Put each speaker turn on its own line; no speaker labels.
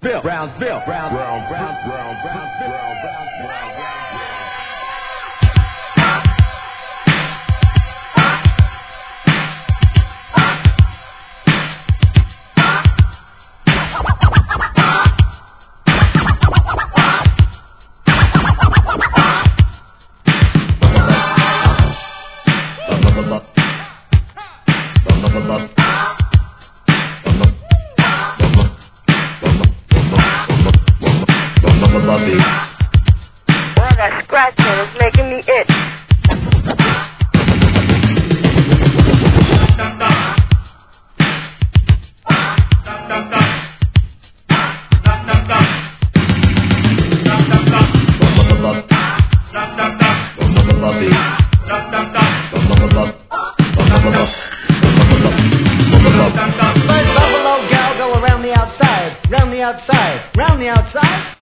Brownsville.
Well, that scratching is making me itch.
Buffalo gal, go around the outside, round the outside, round the outside.